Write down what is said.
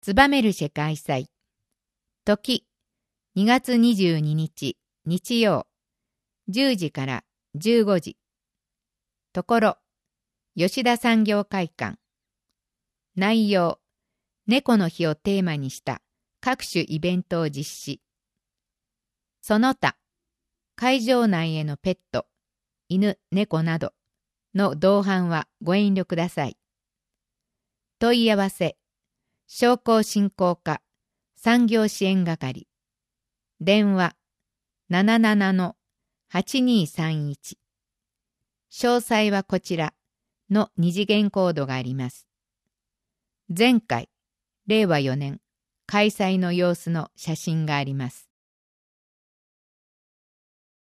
ツバメルシェ開催。時、2月22日、日曜、10時から15時。ところ、吉田産業会館。内容、猫の日をテーマにした各種イベントを実施。その他、会場内へのペット、犬、猫などの同伴はご遠慮ください。問い合わせ、商工振興課産業支援係。電話、77-8231。詳細はこちらの二次元コードがあります。前回、令和4年、開催の様子の写真があります。